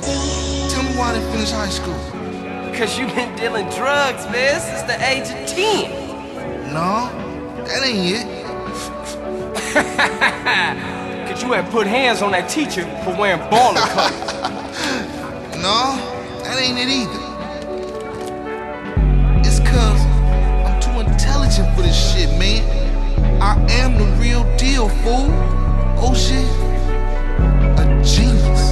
Tell me why I didn't finish high school. Because you been dealing drugs, man, since the age of 10. No, that ain't it. Because you had put hands on that teacher for wearing baller colors. No, that ain't it either. It's cause I'm too intelligent for this shit, man. I am the real deal, fool. Oh shit, a genius.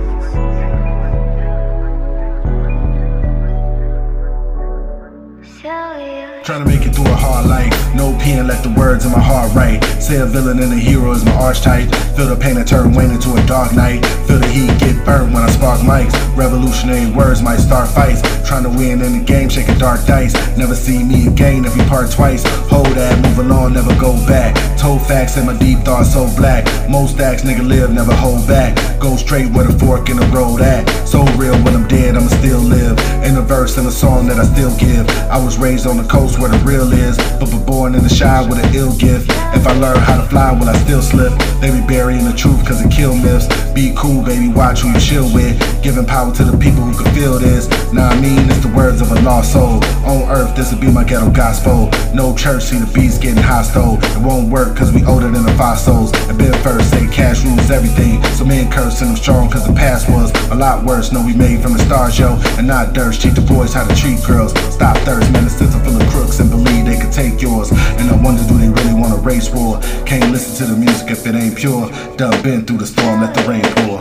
Trying to make it through a hard life. No pen, let the words in my heart write. Say a villain and a hero is my archetype. Feel the pain that turn Wayne into a dark night. Feel the heat get burnt when I spark mics. Revolutionary words might start fights. Trying to win in the game, shaking dark dice. Never see me again if we part twice. Hold that, move along, never go back. Told facts and my deep thoughts so black. Most acts, nigga live, never hold back. Go straight with a fork in the road at. So real when I'm dead, I'ma still live. In a verse and a song that I still give. I was raised on the coast where the real is, but born in the shy with an ill gift. If I learn how to fly, will I still slip? They be burying the truth cause it kill myths. Be cool, baby, watch who you chill with. Giving power to the people who can feel this. Nah, I mean, it's the words of a lost soul. On earth, this'll be my ghetto gospel. No church, see the beats getting hostile. It won't work cause we older than the fossils. And been first, say cash rules everything. So men cursing them strong cause the past was a lot worse. No, we made from the stars, yo. And not dirt, teach the boys how to treat girls. Stop thirst, man, the system full of crooks and believe they could take yours. And I wonder, do they really want a race war? Can't listen to the music if it ain't pure. Done been through the storm, let the rain pour.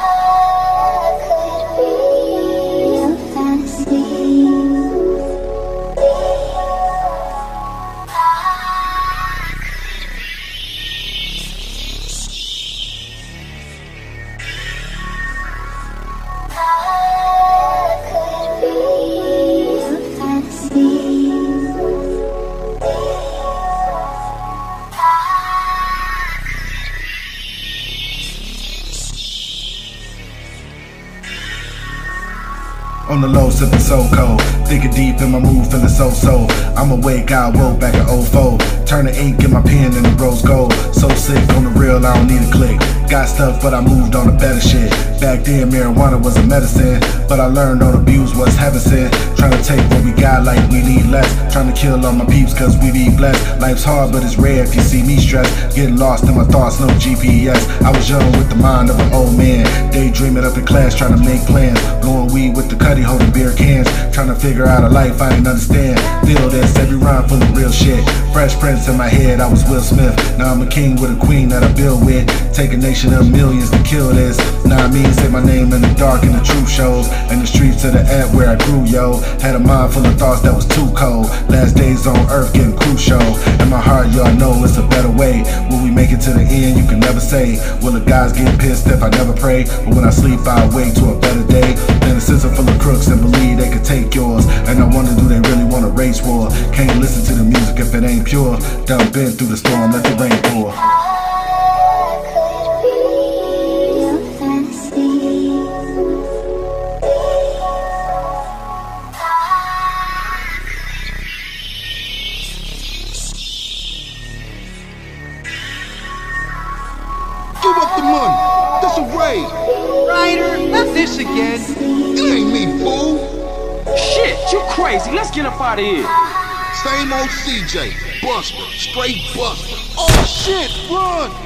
On the low, sipping so cold. Thinking deep in my mood, feeling so. I'm awake, I woke back at 04. Turn the ink in my pen and the rose gold. So sick on the real, I don't need a click. Got stuff, but I moved on to better shit. Back then, marijuana was a medicine, but I learned don't abuse what's heaven sent. Trying to take what we got like we need less. Trying to kill all my peeps cause we be blessed. Life's hard, but it's rare if you see me stressed. Getting lost in my thoughts, no GPS. I was young with the mind of an old man. Daydreaming up in class, trying to make plans. Blowing weed with the cutty, holding beer cans. Trying to figure out a life I didn't understand. Feel this, every rhyme full of real shit. Fresh Prince in my head, I was Will Smith. Now I'm a king with a queen that I build with. Take a nation of millions to kill this. Now I mean, say my name in the dark and the truth shows. And the streets of the ad where I grew, yo. Had a mind full of thoughts that was too cold. Last days on earth getting crucial. In my heart, y'all know it's a better way. Will we make it to the end? You can never say. Will the guys get pissed if I never pray? But when I sleep, I wake to a better day. And a system full of crooks and believe they could take yours. And I wonder, do they really want a race war? Can't listen to the music if it ain't pure. Done been through the storm, let the rain pour. Give up the money. That's a raid. Ryder, not this again. It ain't me, fool. Shit, you crazy. Let's get up out of here. Same old CJ. Buster. Straight Buster. Oh shit, run.